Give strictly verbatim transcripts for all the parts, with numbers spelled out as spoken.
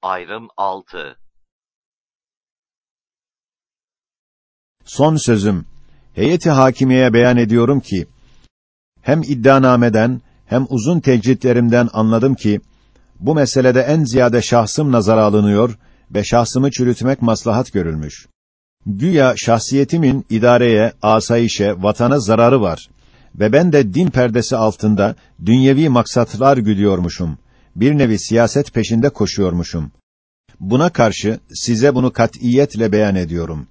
Ayrım altı. Son sözüm, heyeti hakimiyeye beyan ediyorum ki, hem iddianameden hem uzun tecritlerimden anladım ki, bu meselede en ziyade şahsım nazara alınıyor ve şahsımı çürütmek maslahat görülmüş. Güya şahsiyetimin idareye, asayişe, vatana zararı var ve ben de din perdesi altında dünyevi maksatlar güdüyormuşum. Bir nevi siyaset peşinde koşuyormuşum. Buna karşı size bunu kat'iyetle beyan ediyorum.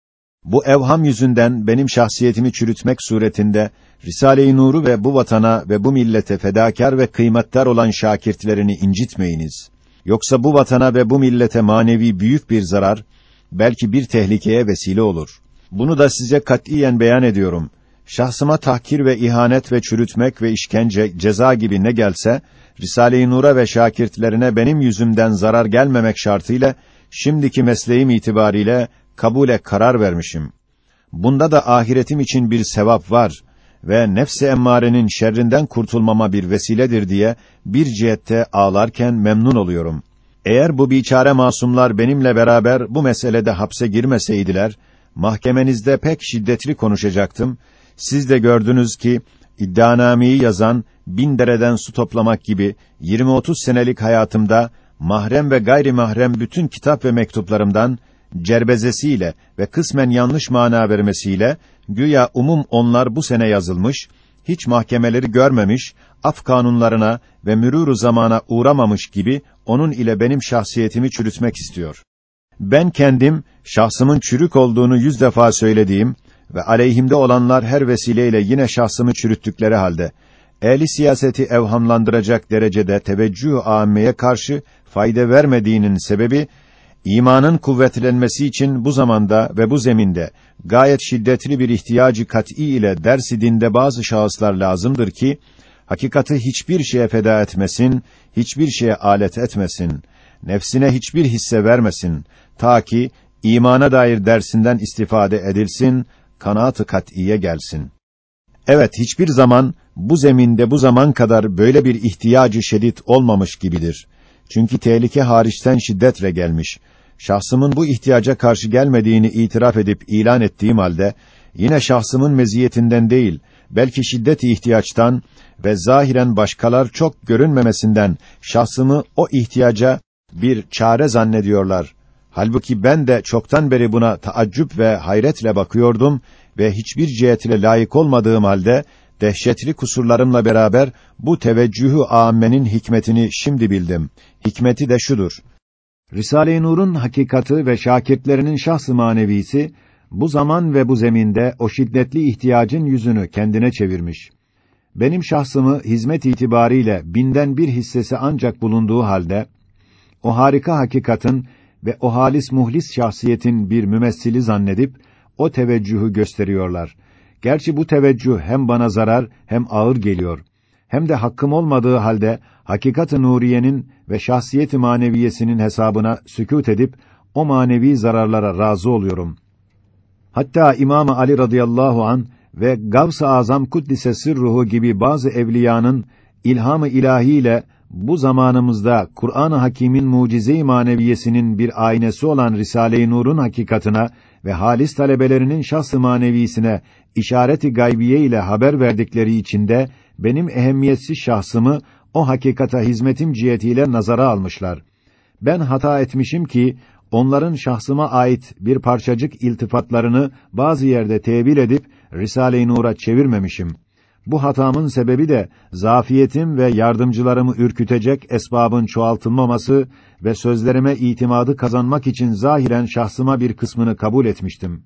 Bu evham yüzünden benim şahsiyetimi çürütmek suretinde Risale-i Nur'u ve bu vatana ve bu millete fedakar ve kıymetdar olan şakirtlerini incitmeyiniz. Yoksa bu vatana ve bu millete manevi büyük bir zarar, belki bir tehlikeye vesile olur. Bunu da size katiyen beyan ediyorum. Şahsıma tahkir ve ihanet ve çürütmek ve işkence, ceza gibi ne gelse, Risale-i Nur'a ve şakirtlerine benim yüzümden zarar gelmemek şartıyla, şimdiki mesleğim itibariyle kabule karar vermişim. Bunda da ahiretim için bir sevap var ve nefs-i emmarenin şerrinden kurtulmama bir vesiledir diye bir cihette ağlarken memnun oluyorum. Eğer bu biçare masumlar benimle beraber bu meselede hapse girmeseydiler, mahkemenizde pek şiddetli konuşacaktım. Siz de gördünüz ki, iddianameyi yazan, bin dereden su toplamak gibi, yirmi otuz senelik hayatımda, mahrem ve gayri mahrem bütün kitap ve mektuplarımdan, cerbezesiyle ve kısmen yanlış mana vermesiyle, güya umum onlar bu sene yazılmış, hiç mahkemeleri görmemiş, af kanunlarına ve mürûr-u zamana uğramamış gibi, onun ile benim şahsiyetimi çürütmek istiyor. Ben kendim, şahsımın çürük olduğunu yüz defa söylediğim ve aleyhimde olanlar her vesileyle yine şahsımı çürüttükleri halde, ehli siyaseti evhamlandıracak derecede teveccüh-ü âmmeye karşı fayda vermediğinin sebebi, İmanın kuvvetlenmesi için bu zamanda ve bu zeminde gayet şiddetli bir ihtiyacı kat'î ile ders-i dinde bazı şahıslar lazımdır ki, hakikati hiçbir şeye feda etmesin, hiçbir şeye alet etmesin, nefsine hiçbir hisse vermesin, ta ki imana dair dersinden istifade edilsin, kanaat-ı kat'iye gelsin. Evet, hiçbir zaman bu zeminde bu zaman kadar böyle bir ihtiyacı şiddet olmamış gibidir. Çünkü tehlike hariçten şiddetle gelmiş. Şahsımın bu ihtiyaca karşı gelmediğini itiraf edip ilan ettiğim halde, yine şahsımın meziyetinden değil, belki şiddet-i ihtiyaçtan ve zahiren başkalar çok görünmemesinden şahsımı o ihtiyaca bir çare zannediyorlar. Halbuki ben de çoktan beri buna taaccüp ve hayretle bakıyordum ve hiçbir cihetle layık olmadığım halde, dehşetli kusurlarımla beraber bu teveccühü âmmenin hikmetini şimdi bildim. Hikmeti de şudur. Risale-i Nur'un hakikati ve şakirtlerinin şahs-ı manevisi, bu zaman ve bu zeminde o şiddetli ihtiyacın yüzünü kendine çevirmiş. Benim şahsımı hizmet itibariyle binden bir hissesi ancak bulunduğu halde, o harika hakikatin ve o halis muhlis şahsiyetin bir mümessili zannedip, o teveccühü gösteriyorlar. Gerçi bu teveccüh hem bana zarar hem ağır geliyor. Hem de hakkım olmadığı halde hakikat-ı nuriyenin ve şahsiyet-i maneviyesinin hesabına sükût edip o manevi zararlara razı oluyorum. Hatta İmam-ı Ali radıyallahu an ve Gavs-ı Azam kuddise sırruhu gibi bazı evliyanın ilham-ı ilahiyle bu zamanımızda Kur'an-ı Hakîm'in mucize-i maneviyesinin bir aynesi olan Risale-i Nur'un hakikatına ve halis talebelerinin şahs-ı manevisine işaret-i gaybiye ile haber verdikleri içinde benim ehemmiyetsiz şahsımı o hakikata hizmetim cihetiyle nazara almışlar. Ben hata etmişim ki onların şahsıma ait bir parçacık iltifatlarını bazı yerde tevil edip Risale-i Nur'a çevirmemişim. Bu hatamın sebebi de zafiyetim ve yardımcılarımı ürkütecek esbabın çoğaltılmaması ve sözlerime itimadı kazanmak için zahiren şahsıma bir kısmını kabul etmiştim.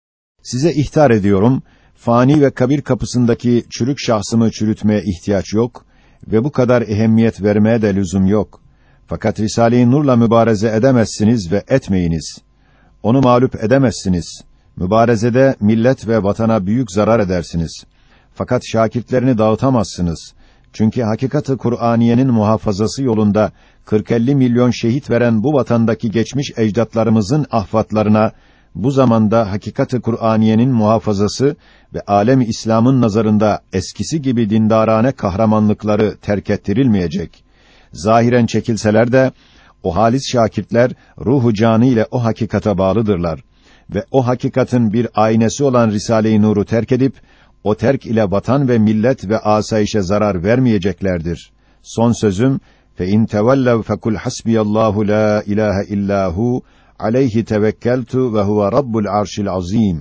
Size ihtar ediyorum, fani ve kabir kapısındaki çürük şahsımı çürütmeye ihtiyaç yok ve bu kadar ehemmiyet vermeye de lüzum yok. Fakat Risale-i Nur'la mübareze edemezsiniz ve etmeyiniz. Onu mağlup edemezsiniz. Mübarezede millet ve vatana büyük zarar edersiniz. Fakat şakirtlerini dağıtamazsınız. Çünkü hakikat-ı Kur'aniyenin muhafazası yolunda kırk elli milyon şehit veren bu vatandaki geçmiş ecdatlarımızın ahfatlarına bu zamanda hakikat-ı Kur'aniyenin muhafazası ve alem-i İslam'ın nazarında eskisi gibi dindarane kahramanlıkları terk ettirilmeyecek. Zahiren çekilseler de O halis şakirtler ruhu canı ile o hakikata bağlıdırlar ve o hakikatin bir aynesi olan Risale-i Nur'u terk edip o terk ile vatan ve millet ve asayişe zarar vermeyeceklerdir. Son sözüm fe in tevellev fekul hasbiyallahu la ilahe illahu aleyhi tevekkeltu ve huve rabbul arşil azim.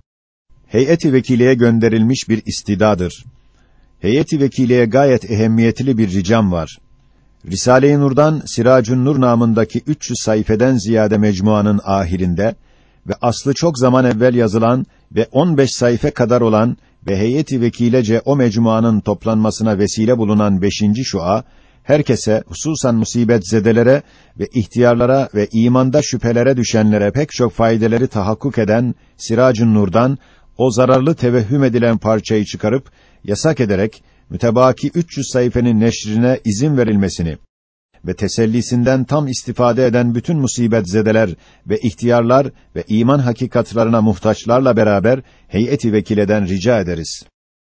Heyet-i vekileye gönderilmiş bir istidadır. Heyet-i vekileye gayet ehemmiyetli bir ricam var. Risale-i Nur'dan Siracun Nur namındaki üç yüz sayfeden ziyade mecmuanın ahirinde ve aslı çok zaman evvel yazılan ve on beş sayfa kadar olan ve heyet-i vekilece o mecmuanın toplanmasına vesile bulunan beşinci şua, herkese, hususan musibetzedelere ve ihtiyarlara ve imanda şüphelere düşenlere pek çok faydeleri tahakkuk eden Siracun Nur'dan o zararlı tevehhüm edilen parçayı çıkarıp yasak ederek mütebaki üç yüz sayfenin neşrine izin verilmesini ve tesellisinden tam istifade eden bütün musibetzedeler ve ihtiyarlar ve iman hakikatlarına muhtaçlarla beraber heyet-i vekileden rica ederiz.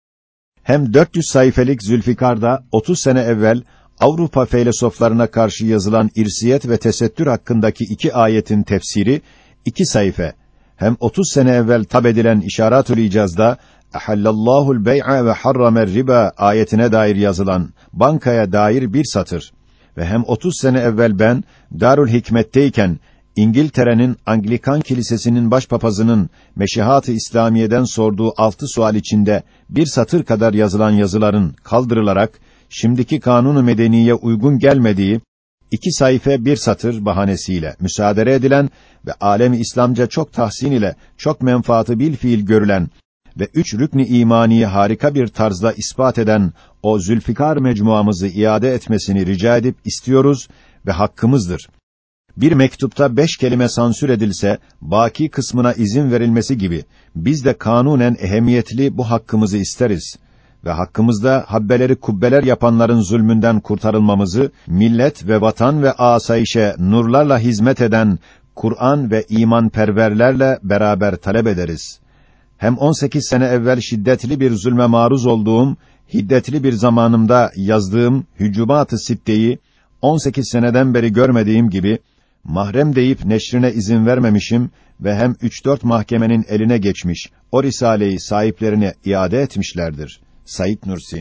Hem dört yüz sayfelik Zülfikar'da otuz sene evvel Avrupa filozoflarına karşı yazılan irsiyet ve tesettür hakkındaki iki ayetin tefsiri iki sayfa. Hem otuz sene evvel tab edilen İşaretül İcaz'da "Ahallallahu'l bey'a ve harramer riba" ayetine dair yazılan bankaya dair bir satır ve hem otuz sene evvel ben Darül Hikmet'teyken İngiltere'nin Anglikan Kilisesi'nin başpapazının Meşihat-ı İslamiye'den sorduğu altı sual içinde bir satır kadar yazılan yazıların kaldırılarak şimdiki kanun-u medeniye uygun gelmediği iki sayfa bir satır bahanesiyle müsaade edilen ve alem-i İslamca çok tahsin ile çok menfaatı bil fiil görülen ve üç rükn-i imaniyi harika bir tarzda ispat eden o Zülfikar mecmuamızı iade etmesini rica edip istiyoruz ve hakkımızdır. Bir mektupta beş kelime sansür edilse, baki kısmına izin verilmesi gibi, biz de kanunen ehemmiyetli bu hakkımızı isteriz. Ve hakkımızda habbeleri kubbeler yapanların zulmünden kurtarılmamızı, millet ve vatan ve asayişe nurlarla hizmet eden Kur'an ve iman perverlerle beraber talep ederiz. Hem on sekiz sene evvel şiddetli bir zulme maruz olduğum, hiddetli bir zamanımda yazdığım Hücubat-ı Sitte'yi on sekiz seneden beri görmediğim gibi, mahrem deyip neşrine izin vermemişim ve hem üç dört mahkemenin eline geçmiş, o risaleyi sahiplerine iade etmişlerdir. Said Nursi.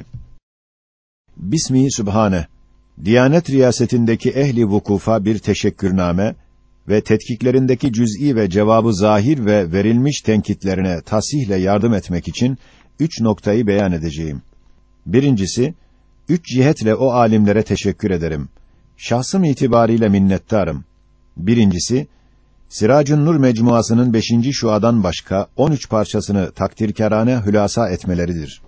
Bismi Sübhane. Diyanet riyasetindeki ehli vukufa bir teşekkürname ve tetkiklerindeki cüz'i ve cevabı zahir ve verilmiş tenkitlerine tasihle yardım etmek için üç noktayı beyan edeceğim. Birincisi, üç cihetle o alimlere teşekkür ederim. Şahsım itibariyle minnettarım. Birincisi, Siracun Nur mecmuasının beşinci şuadan başka on üç parçasını takdirkârane hülasa etmeleridir.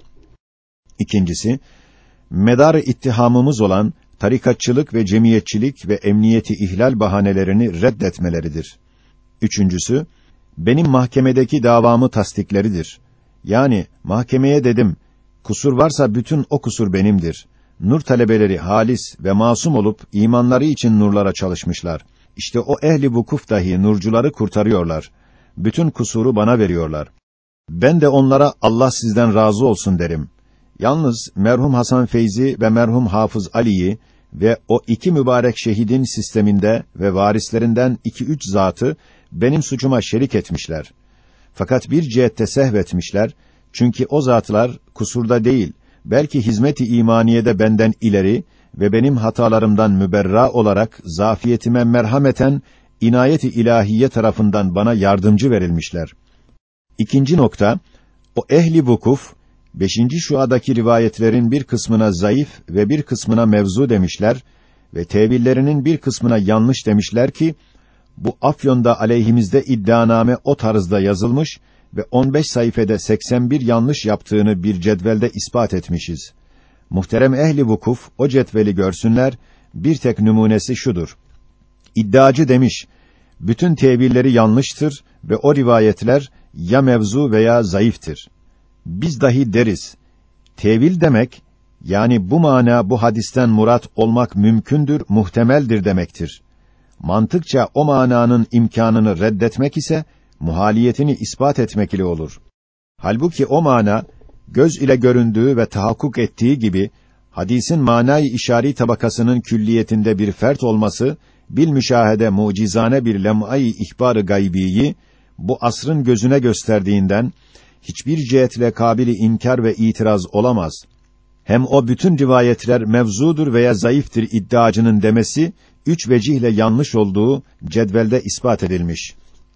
İkincisi, medar-ı ittihamımız olan tarikatçılık ve cemiyetçilik ve emniyeti ihlal bahanelerini reddetmeleridir. Üçüncüsü, benim mahkemedeki davamı tasdikleridir. Yani mahkemeye dedim, kusur varsa bütün o kusur benimdir. Nur talebeleri halis ve masum olup imanları için nurlara çalışmışlar. İşte o ehli vukuf dahi nurcuları kurtarıyorlar. Bütün kusuru bana veriyorlar. Ben de onlara Allah sizden razı olsun derim. Yalnız merhum Hasan Feyzi ve merhum Hafız Ali'yi ve o iki mübarek şehidin sisteminde ve varislerinden iki üç zatı benim suçuma şerik etmişler. Fakat bir cihette sehvetmişler. Çünkü o zatlar kusurda değil, belki hizmet-i imaniyede benden ileri ve benim hatalarımdan müberra olarak zafiyetime merhameten inayet-i ilahiye tarafından bana yardımcı verilmişler. İkinci nokta, o ehli vukuf beşinci şuadaki rivayetlerin bir kısmına zayıf ve bir kısmına mevzu demişler ve tevillerinin bir kısmına yanlış demişler ki bu Afyon'da aleyhimizde iddianame o tarzda yazılmış ve on beş sayfede seksen bir yanlış yaptığını bir cetvelde ispat etmişiz. Muhterem ehli vukuf o cetveli görsünler, bir tek numunesi şudur. İddiacı demiş, bütün tevilleri yanlıştır ve o rivayetler ya mevzu veya zayıftır. Biz dahi deriz, tevil demek, yani bu mana bu hadisten murat olmak mümkündür, muhtemeldir demektir. Mantıkça o mananın imkanını reddetmek ise, muhaliyetini ispat etmek ile olur. Halbuki o mana, göz ile göründüğü ve tahakkuk ettiği gibi, hadisin manayı işari tabakasının külliyetinde bir fert olması, bil müşahede mucizane bir lem'ay ihbar-ı gaybiyi bu asrın gözüne gösterdiğinden hiçbir cihetle kabili inkar ve itiraz olamaz. Hem o bütün rivayetler mevzudur veya zayıftır iddiacının demesi üç vecihle yanlış olduğu cedvelde ispat edilmiş.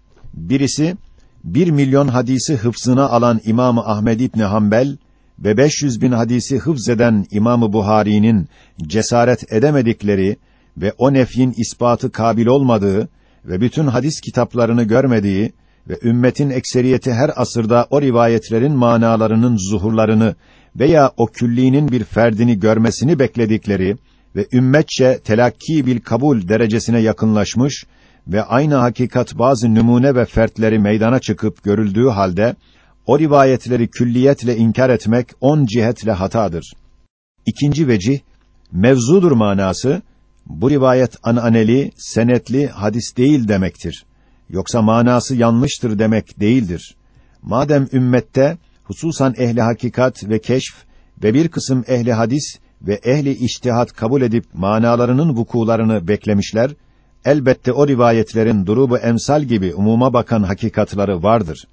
Birisi, bir milyon hadisi hıfzına alan İmam-ı Ahmed İbni Hanbel ve beş yüz bin hadisi hıfz eden İmam-ı Buhari'nin cesaret edemedikleri ve o nefyin ispatı kabil olmadığı ve bütün hadis kitaplarını görmediği ve ümmetin ekseriyeti her asırda o rivayetlerin manalarının zuhurlarını veya o küllinin bir ferdini görmesini bekledikleri ve ümmetçe telakki bil kabul derecesine yakınlaşmış ve aynı hakikat bazı numune ve fertleri meydana çıkıp görüldüğü halde o rivayetleri külliyetle inkar etmek on cihetle hatadır. İkinci vecih, mevzudur manası, bu rivayet ananeli, senetli hadis değil demektir. Yoksa manası yanlıştır demek değildir. Madem ümmette, hususan ehli hakikat ve keşf ve bir kısım ehli hadis ve ehli içtihat kabul edip manalarının vukularını beklemişler, elbette o rivayetlerin durubu emsal gibi umuma bakan hakikatları vardır.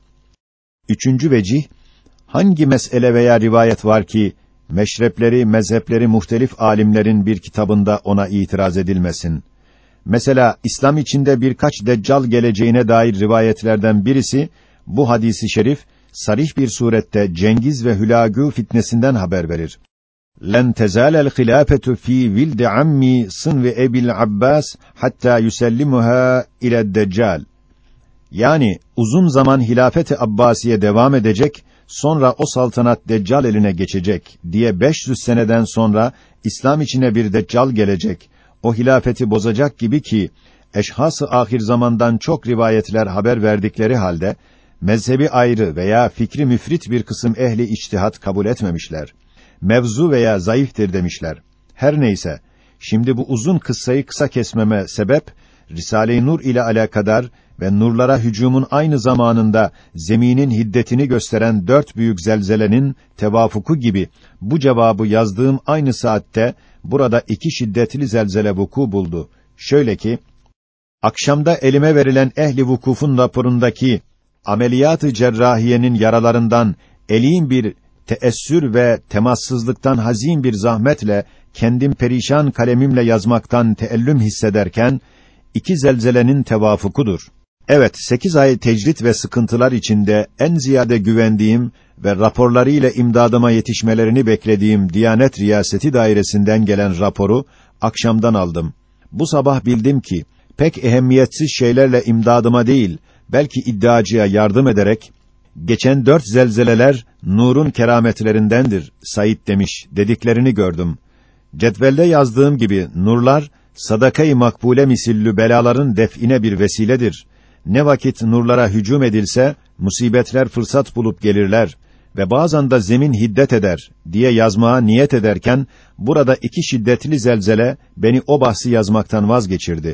Üçüncü vecih, hangi mesele veya rivayet var ki, meşrepleri, mezhepleri muhtelif alimlerin bir kitabında ona itiraz edilmesin? Mesela, İslam içinde birkaç deccal geleceğine dair rivayetlerden birisi, bu hadisi şerif, sarih bir surette Cengiz ve Hülagü fitnesinden haber verir. لَنْ تَزَالَ الْخِلَافَةُ ف۪ي وِلْدِ عَمِّي صِنْوِ اَبِي الْعَبَّاسِ حَتَّى يُسَلِّمُهَا اِلَى الدَّجَّالِ. Yani, uzun zaman hilafet-i Abbasiye devam edecek, sonra o saltanat Deccal eline geçecek diye beş yüz seneden sonra İslam içine bir Deccal gelecek, o hilafeti bozacak gibi ki, eşhas-ı ahir zamandan çok rivayetler haber verdikleri halde, mezhebi ayrı veya fikri müfrit bir kısım ehli içtihat kabul etmemişler. Mevzu veya zayıftır demişler. Her neyse, şimdi bu uzun kıssayı kısa kesmeme sebep, Risale-i Nur ile alakadar ve nurlara hücumun aynı zamanında zeminin hiddetini gösteren dört büyük zelzelenin tevafuku gibi bu cevabı yazdığım aynı saatte burada iki şiddetli zelzele vuku buldu. Şöyle ki, akşamda elime verilen ehli vukufun raporundaki ameliyat-ı cerrahiyenin yaralarından elin bir teessür ve temassızlıktan hazin bir zahmetle kendim perişan kalemimle yazmaktan teellüm hissederken iki zelzelenin tevafukudur. Evet, sekiz ay tecrit ve sıkıntılar içinde en ziyade güvendiğim ve raporlarıyla imdadıma yetişmelerini beklediğim Diyanet Riyaseti Dairesi'nden gelen raporu akşamdan aldım. Bu sabah bildim ki pek ehemmiyetsiz şeylerle imdadıma değil, belki iddiacıya yardım ederek geçen dört zelzeleler nurun kerametlerindendir Said demiş dediklerini gördüm. Cetvelde yazdığım gibi nurlar sadaka-i makbule misillü belaların def'ine bir vesiledir. Ne vakit nurlara hücum edilse musibetler fırsat bulup gelirler ve bazen de zemin hiddet eder diye yazmaya niyet ederken burada iki şiddetli zelzele beni o bahsi yazmaktan vazgeçirdi.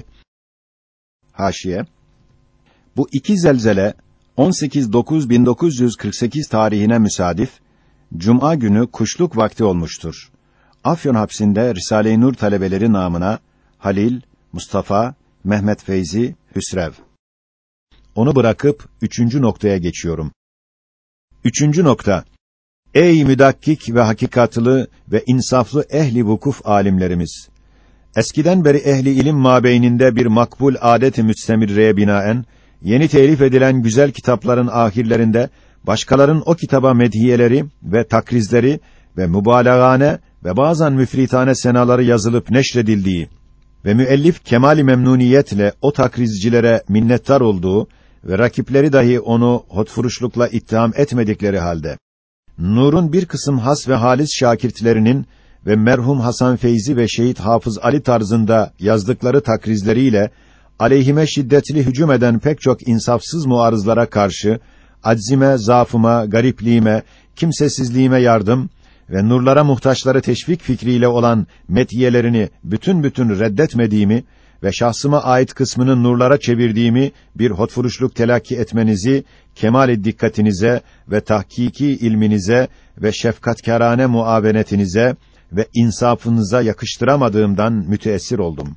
Haşiye. Bu iki zelzele on sekiz dokuz bin dokuz yüz kırk sekiz tarihine müsadif Cuma günü kuşluk vakti olmuştur. Afyon hapsinde Risale-i Nur talebeleri namına Halil, Mustafa, Mehmet Feyzi, Hüsrev. Onu bırakıp üçüncü noktaya geçiyorum. Üçüncü nokta. Ey müdakkik ve hakikatlı ve insaflı ehli vukuf alimlerimiz! Eskiden beri ehli ilim mabeyninde bir makbul adet-i müstemirreye binaen yeni telif edilen güzel kitapların ahirlerinde başkaların o kitaba medhiyeleri ve takrizleri ve mübalağane ve bazen müfritane senaları yazılıp neşredildiği ve müellif kemâl-i memnuniyetle o takrizcilere minnettar olduğu ve rakipleri dahi onu hotfuruşlukla ittiham etmedikleri halde Nur'un bir kısım has ve halis şakirtlerinin ve merhum Hasan Feyzi ve Şehit Hafız Ali tarzında yazdıkları takrizleriyle aleyhime şiddetli hücum eden pek çok insafsız muarızlara karşı aczime, zaafıma, garipliğime, kimsesizliğime yardım ve nurlara muhtaçları teşvik fikriyle olan metiyelerini bütün bütün reddetmediğimi ve şahsıma ait kısmını nurlara çevirdiğimi bir hotfuruşluk telakki etmenizi kemal-i dikkatinize ve tahkiki ilminize ve şefkatkârane muavenetinize ve insafınıza yakıştıramadığımdan müteessir oldum.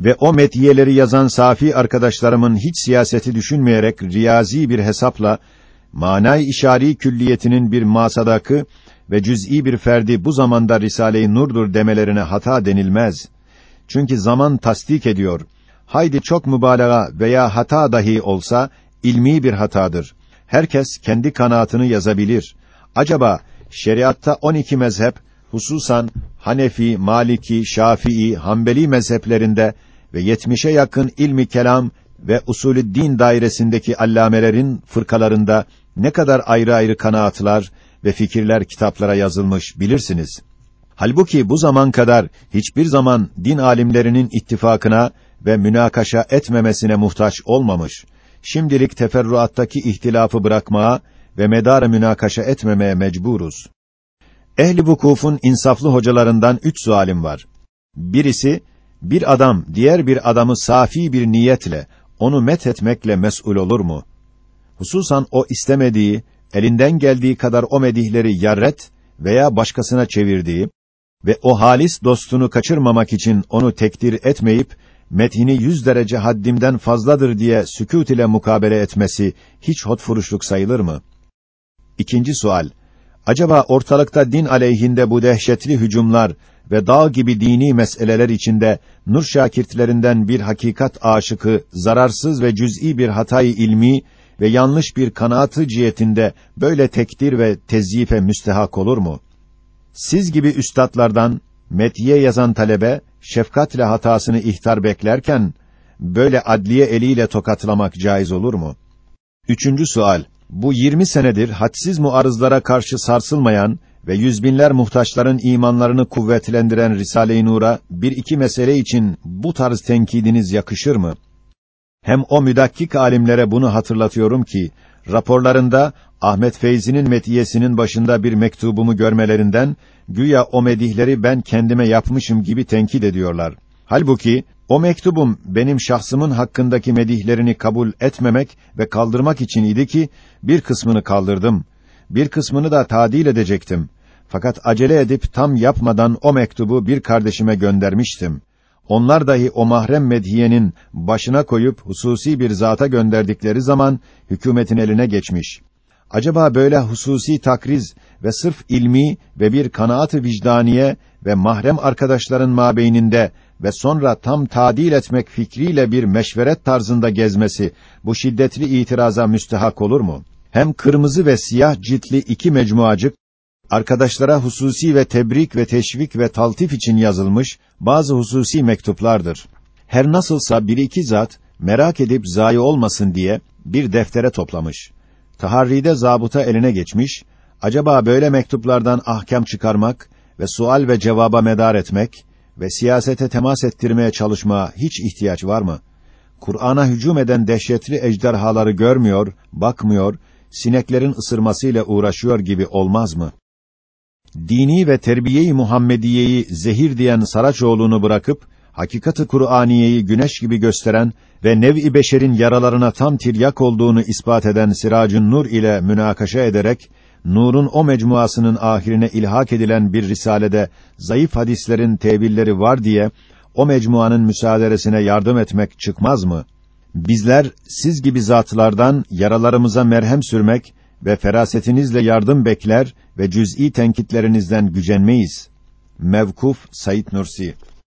ve o metiyeleri yazan safi arkadaşlarımın hiç siyaseti düşünmeyerek riyazi bir hesapla manay işari külliyetinin bir masadakı ve cüz'i bir ferdi bu zamanda Risale-i Nur'dur demelerine hata denilmez. Çünkü zaman tasdik ediyor. Haydi çok mübalağa veya hata dahi olsa ilmi bir hatadır. Herkes kendi kanaatını yazabilir. Acaba şeriatta on iki mezhep, hususan Hanefi, Maliki, Şafii, Hanbeli mezheplerinde ve yetmişe yakın ilmi kelam ve usulü-din dairesindeki allamelerin fırkalarında ne kadar ayrı ayrı kanaatlar ve fikirler kitaplara yazılmış bilirsiniz. Halbuki bu zaman kadar hiçbir zaman din alimlerinin ittifakına ve münakaşa etmemesine muhtaç olmamış. Şimdilik teferruattaki ihtilafı bırakmaya ve medar-ı münakaşa etmemeye mecburuz. Ehli vukufun insaflı hocalarından üç sualim var. Birisi, bir adam diğer bir adamı safi bir niyetle onu methetmekle mes'ul olur mu? Hususan o istemediği, elinden geldiği kadar o medihleri yarret veya başkasına çevirdiği ve o halis dostunu kaçırmamak için onu tekdir etmeyip methini yüz derece haddimden fazladır diye sükût ile mukabele etmesi hiç hotfuruşluk sayılır mı? İkinci sual. Acaba ortalıkta din aleyhinde bu dehşetli hücumlar ve dağ gibi dini meseleler içinde nur şakirtlerinden bir hakikat aşıkı, zararsız ve cüz'i bir hatayı ilmi ve yanlış bir kanaatı cihetinde böyle tekdir ve tezyife müstehak olur mu? Siz gibi üstadlardan metiye yazan talebe şefkatle hatasını ihtar beklerken böyle adliye eliyle tokatlamak caiz olur mu? Üçüncü sual. Bu yirmi senedir hadsiz muarızlara karşı sarsılmayan ve yüzbinler muhtaçların imanlarını kuvvetlendiren Risale-i Nur'a bir iki mesele için bu tarz tenkidiniz yakışır mı? Hem o müdakkik alimlere bunu hatırlatıyorum ki, raporlarında Ahmet Feyzi'nin metiyesinin başında bir mektubumu görmelerinden, güya o medihleri ben kendime yapmışım gibi tenkit ediyorlar. Halbuki, o mektubum benim şahsımın hakkındaki medihlerini kabul etmemek ve kaldırmak için idi ki, bir kısmını kaldırdım. Bir kısmını da tadil edecektim. Fakat acele edip tam yapmadan o mektubu bir kardeşime göndermiştim. Onlar dahi o mahrem medhiyenin başına koyup hususi bir zata gönderdikleri zaman hükümetin eline geçmiş. Acaba böyle hususi takriz ve sırf ilmi ve bir kanaat-ı vicdaniye ve mahrem arkadaşların mabeyninde ve sonra tam tadil etmek fikriyle bir meşveret tarzında gezmesi bu şiddetli itiraza müstehak olur mu? Hem kırmızı ve siyah ciltli iki mecmuacık arkadaşlara hususi ve tebrik ve teşvik ve taltif için yazılmış bazı hususi mektuplardır. Her nasılsa bir iki zat merak edip zayi olmasın diye bir deftere toplamış. Taharride zabıta eline geçmiş. Acaba böyle mektuplardan ahkam çıkarmak ve sual ve cevaba medar etmek ve siyasete temas ettirmeye çalışmaya hiç ihtiyaç var mı? Kur'an'a hücum eden dehşetli ejderhaları görmüyor, bakmıyor, sineklerin ısırmasıyla uğraşıyor gibi olmaz mı? Dini ve terbiye-i Muhammediye'yi zehir diyen Saraçoğlu'nu bırakıp, hakikat-ı Kur'aniyeyi güneş gibi gösteren ve nev-i beşerin yaralarına tam tiryak olduğunu ispat eden Siracın Nur ile münakaşa ederek, Nur'un o mecmuasının ahirine ilhak edilen bir risalede zayıf hadislerin tevilleri var diye, o mecmuanın müsaaderesine yardım etmek çıkmaz mı? Bizler, siz gibi zatlardan yaralarımıza merhem sürmek ve ferasetinizle yardım bekler ve cüz'i tenkitlerinizden gücenmeyiz. Mevkuf Said Nursi.